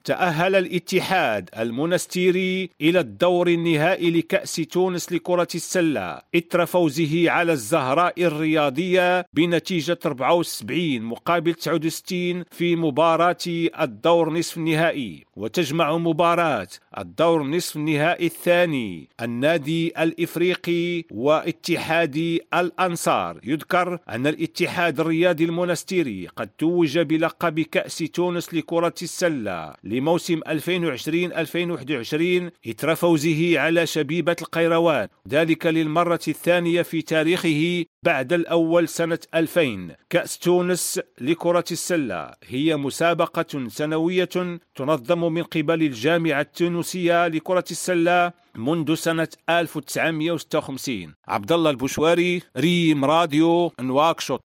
تأهل الاتحاد المونستيري إلى الدور النهائي لكأس تونس لكرة السلة إثر فوزه على الزهراء الرياضية بنتيجة 74 مقابل 69 في مباراة الدور نصف النهائي. وتجمع مباراة الدور نصف النهائي الثاني النادي الإفريقي واتحاد الأنصار. يذكر أن الاتحاد الرياضي المونستيري قد توج بلقب كأس تونس لكرة السلة لموسم 2020-2021 إثر فوزه على شبيبة القيروان، ذلك للمرة الثانية في تاريخه بعد الأول سنة 2000. كأس تونس لكرة السلة هي مسابقة سنوية تنظم من قبل الجامعة التونسية لكرة السلة منذ سنة 1956. عبد الله البشواري، ريم راديو، نواكشوط.